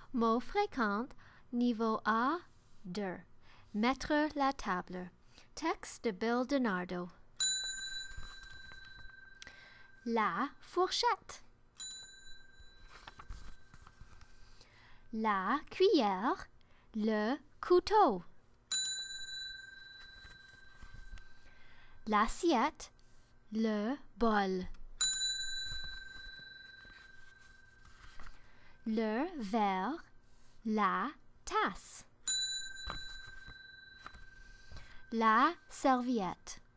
Mots fréquents, niveau A2. Mettre la table. Texte de Bill DeNardo. La fourchette. La cuillère, le couteau. L'assiette, le bol. Le verre, la tasse. La serviette.